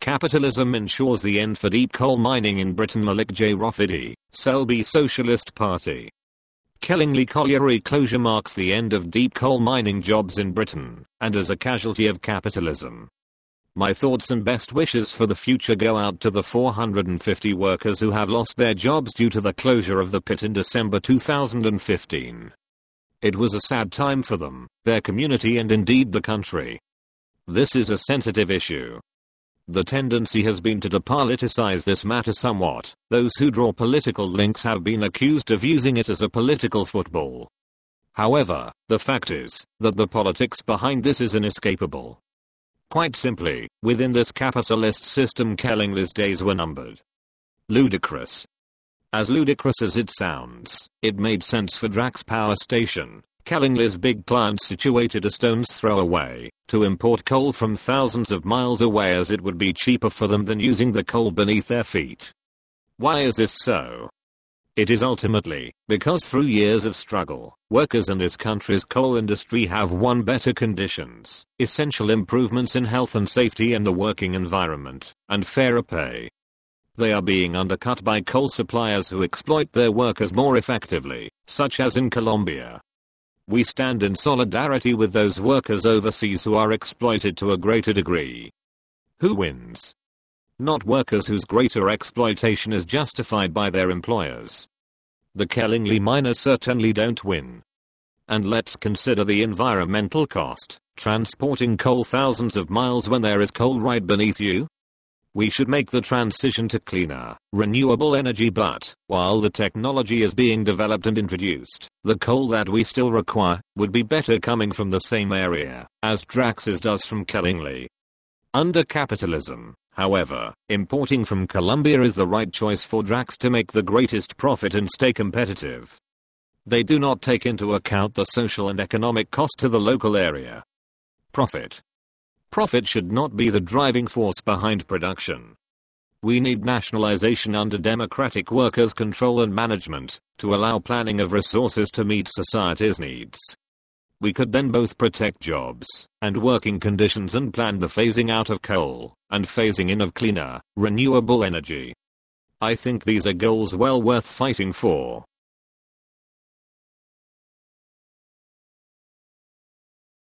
Capitalism ensures the end for deep coal mining in Britain. Malik J. Rafidi, Selby Socialist Party. Kellingley Colliery closure marks the end of deep coal mining jobs in Britain, and is a casualty of capitalism. My thoughts and best wishes for the future go out to the 450 workers who have lost their jobs due to the closure of the pit in December 2015. It was a sad time for them, their community, and indeed the country. This is a sensitive issue. The tendency has been to depoliticize this matter somewhat. Those who draw political links have been accused of using it as a political football. However, the fact is that the politics behind this is inescapable. Quite simply, within this capitalist system, Kellingley's days were numbered. Ludicrous. As ludicrous as it sounds, it made sense for Drax Power Station, Kellingley's big plant situated a stone's throw away, to import coal from thousands of miles away, as it would be cheaper for them than using the coal beneath their feet. Why is this so? It is ultimately because through years of struggle, workers in this country's coal industry have won better conditions, essential improvements in health and safety and the working environment, and fairer pay. They are being undercut by coal suppliers who exploit their workers more effectively, such as in Colombia. We stand in solidarity with those workers overseas who are exploited to a greater degree. Who wins? Not workers whose greater exploitation is justified by their employers. The Kellingley miners certainly don't win. And let's consider the environmental cost, transporting coal thousands of miles when there is coal right beneath you. We should make the transition to cleaner, renewable energy, but while the technology is being developed and introduced, the coal that we still require would be better coming from the same area as Drax's does from Kellingley. Under capitalism, however, importing from Colombia is the right choice for Drax to make the greatest profit and stay competitive. They do not take into account the social and economic cost to the local area. Profit should not be the driving force behind production. We need nationalization under democratic workers' control and management to allow planning of resources to meet society's needs. We could then both protect jobs and working conditions and plan the phasing out of coal and phasing in of cleaner, renewable energy. I think these are goals well worth fighting for.